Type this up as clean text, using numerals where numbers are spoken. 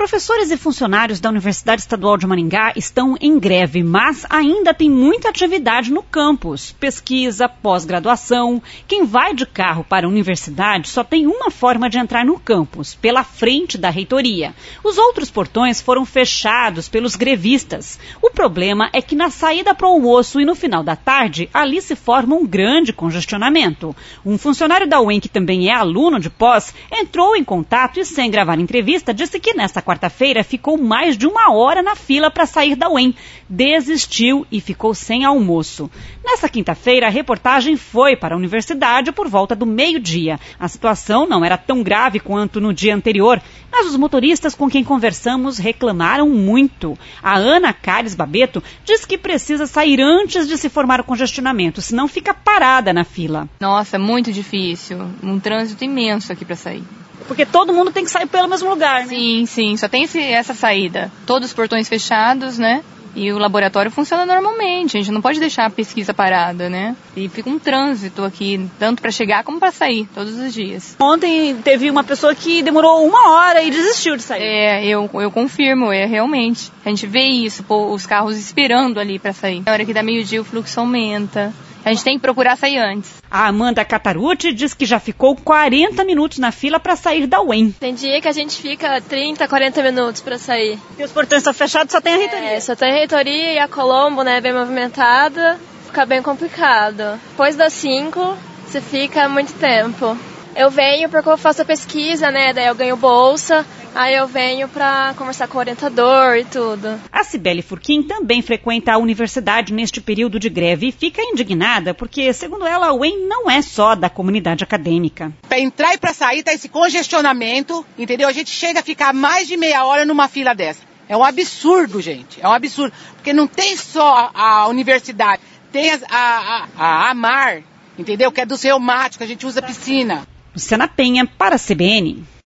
Professores e funcionários da Universidade Estadual de Maringá estão em greve, mas ainda tem muita atividade no campus. Pesquisa, pós-graduação. Quem vai de carro para a universidade só tem uma forma de entrar no campus, pela frente da reitoria. Os outros portões foram fechados pelos grevistas. O problema é que na saída para o almoço e no final da tarde, ali se forma um grande congestionamento. Um funcionário da UEM, que também é aluno de pós, entrou em contato e, sem gravar entrevista, disse que nesta quarta-feira ficou mais de 1 hora na fila para sair da UEM. Desistiu e ficou sem almoço. Nessa quinta-feira, a reportagem foi para a universidade por volta do meio-dia. A situação não era tão grave quanto no dia anterior, mas os motoristas com quem conversamos reclamaram muito. A Ana Cares Babeto diz que precisa sair antes de se formar o congestionamento, senão fica parada na fila. Nossa, é muito difícil. Um trânsito imenso aqui para sair. Porque todo mundo tem que sair pelo mesmo lugar, né? Sim, só tem essa saída. Todos os portões fechados, né? E o laboratório funciona normalmente, a gente não pode deixar a pesquisa parada, né? E fica um trânsito aqui, tanto para chegar como para sair, todos os dias. Ontem teve uma pessoa que demorou 1 hora e desistiu de sair. Eu confirmo, realmente. A gente vê isso, os carros esperando ali para sair. Na hora que dá meio-dia o fluxo aumenta. A gente tem que procurar sair antes. A Amanda Catarucci diz que já ficou 40 minutos na fila para sair da UEM. Tem dia que a gente fica 30, 40 minutos para sair. E os portões estão fechados, só tem a reitoria. Só tem a reitoria e a Colombo, né, bem movimentada. Fica bem complicado. Depois das 5, você fica muito tempo. Eu venho porque eu faço a pesquisa, né, daí eu ganho bolsa. Aí eu venho para conversar com o orientador e tudo. A Cibele Furquim também frequenta a universidade neste período de greve e fica indignada porque, segundo ela, a UEM não é só da comunidade acadêmica. Para entrar e para sair tá esse congestionamento, entendeu? A gente chega a ficar mais de meia hora numa fila dessa. É um absurdo, gente. É um absurdo. Porque não tem só a universidade, tem a AMAR, entendeu? Que é dos reumáticos, a gente usa piscina. Luciana Penha para a CBN.